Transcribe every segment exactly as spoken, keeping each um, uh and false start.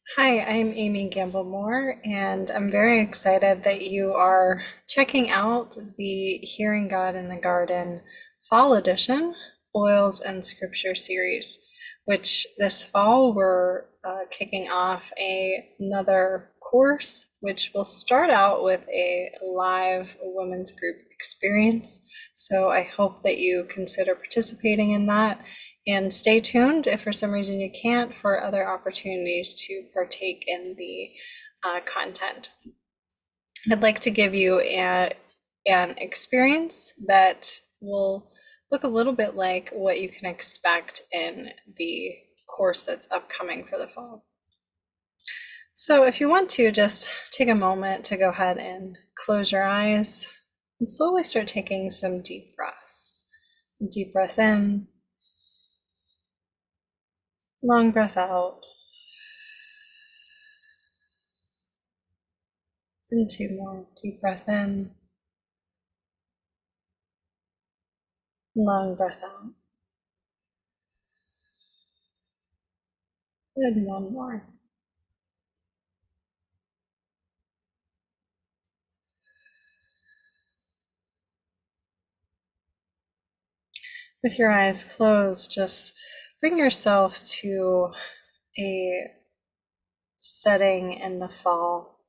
Hi, I'm Amy Gamble Moore, and I'm very excited that you are checking out the Hearing God in the Garden Fall Edition Oils and Scripture series, which this fall we're uh, kicking off a, another course, which will start out with a live women's group experience. So I hope that you consider participating in that. And stay tuned if for some reason you can't for other opportunities to partake in the uh, content. I'd like to give you a, an experience that will look a little bit like what you can expect in the course that's upcoming for the fall. So if you want to, just take a moment to go ahead and close your eyes and slowly start taking some deep breaths. Deep breath in, long breath out. And two more. Deep breath in, long breath out. And one more. With your eyes closed, just bring yourself to a setting in the fall.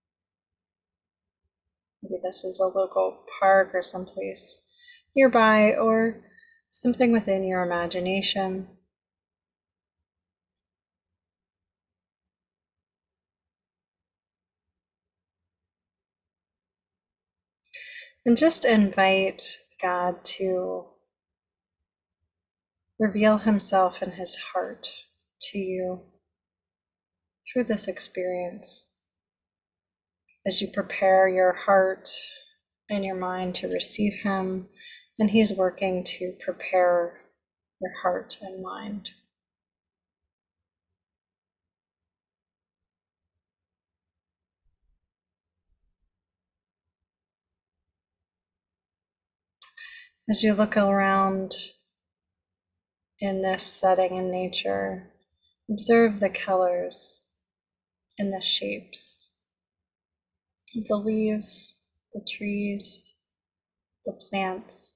Maybe this is a local park or someplace nearby, or something within your imagination. And just invite God to reveal himself and his heart to you through this experience. As you prepare your heart and your mind to receive him, and he's working to prepare your heart and mind. As you look around in this setting in nature, observe the colors and the shapes of the leaves, the trees, the plants.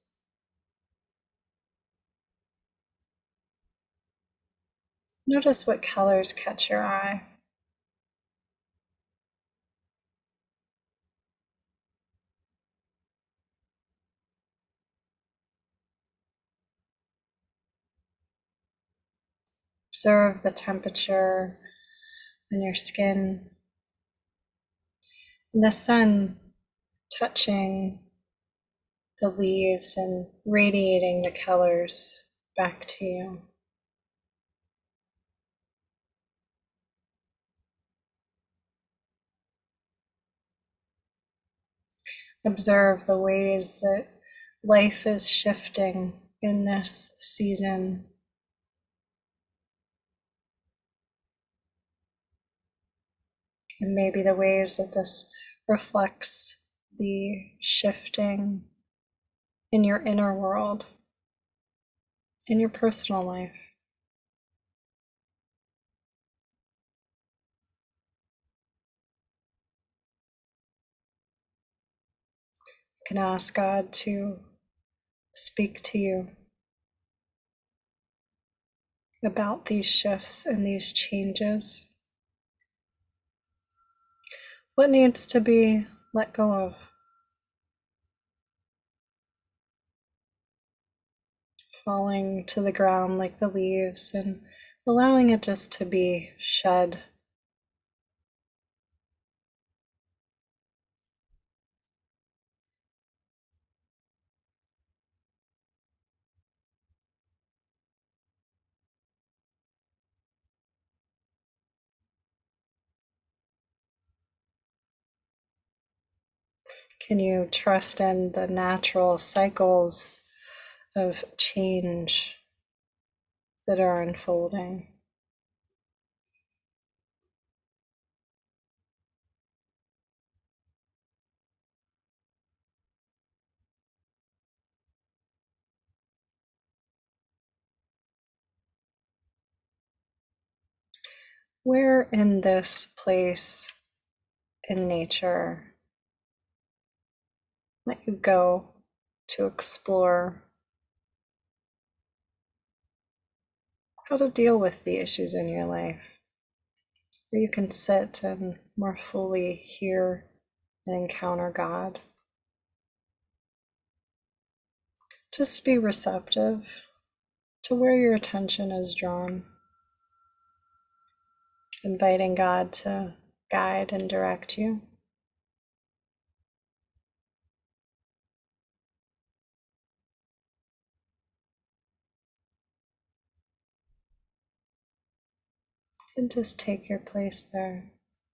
Notice what colors catch your eye. Observe the temperature on your skin and the sun touching the leaves and radiating the colors back to you. Observe the ways that life is shifting in this season. And maybe the ways that this reflects the shifting in your inner world, in your personal life. You can ask God to speak to you about these shifts and these changes. What needs to be let go of? Falling to the ground like the leaves and allowing it just to be shed. Can you trust in the natural cycles of change that are unfolding? Where in this place in nature might you go to explore how to deal with the issues in your life, where you can sit and more fully hear and encounter God? Just be receptive to where your attention is drawn, inviting God to guide and direct you. And just take your place there.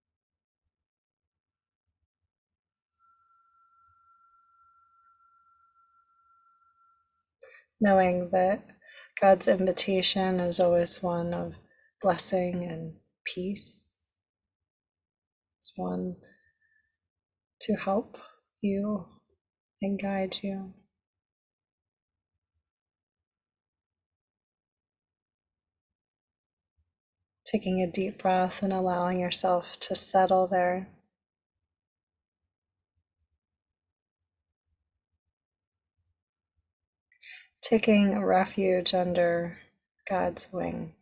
Knowing that God's invitation is always one of blessing and peace. It's one to help you and guide you. Taking a deep breath and allowing yourself to settle there. Taking a refuge under God's wing.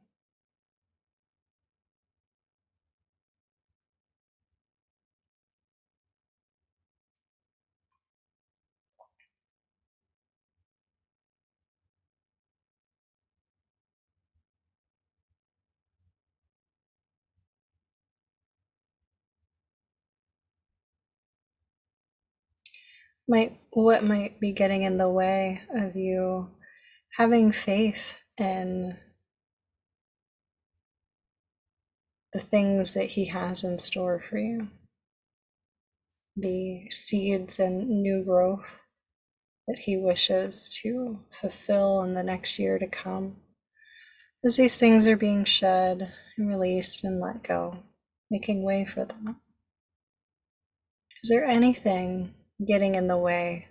Might what might be getting in the way of you having faith in the things that He has in store for you, the seeds and new growth that He wishes to fulfill in the next year to come, as these things are being shed and released and let go, making way for them? Is there anything getting in the way?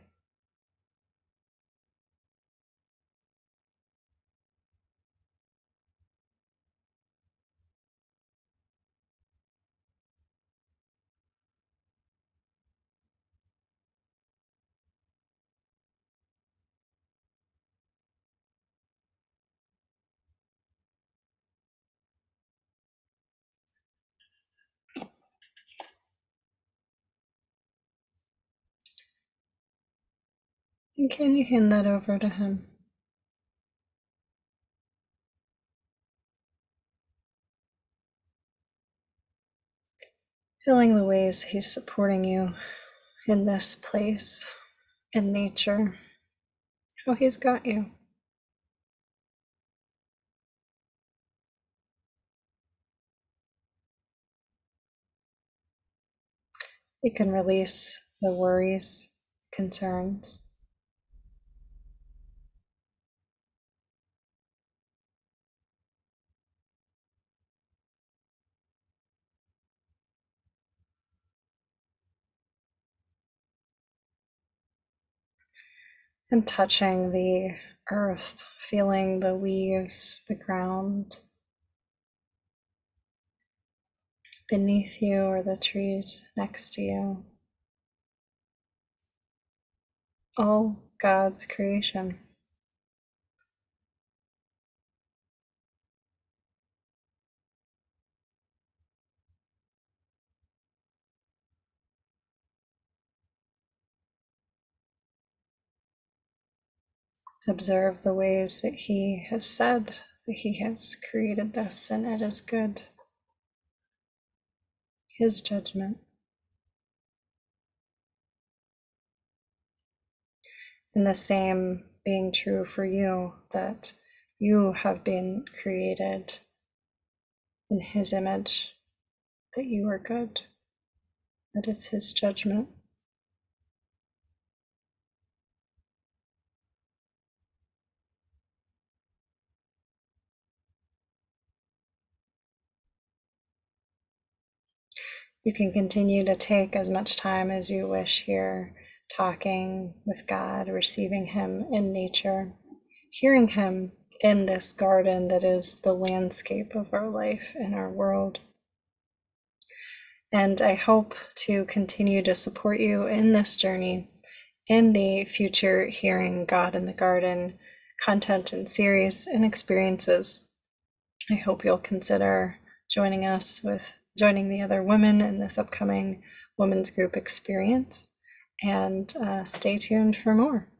And can you hand that over to Him? Feeling the ways He's supporting you in this place, in nature, how He's got you. You can release the worries, concerns. And touching the earth, feeling the leaves, the ground beneath you or the trees next to you. All God's creation. Observe the ways that He has said that He has created this and it is good. His judgment. And the same being true for you, that you have been created in His image, that you are good. That is His judgment. You can continue to take as much time as you wish here, talking with God, receiving Him in nature, hearing Him in this garden that is the landscape of our life and our world. And I hope to continue to support you in this journey in the future Hearing God in the Garden content and series and experiences. I hope you'll consider joining us with joining the other women in this upcoming women's group experience, and uh, stay tuned for more.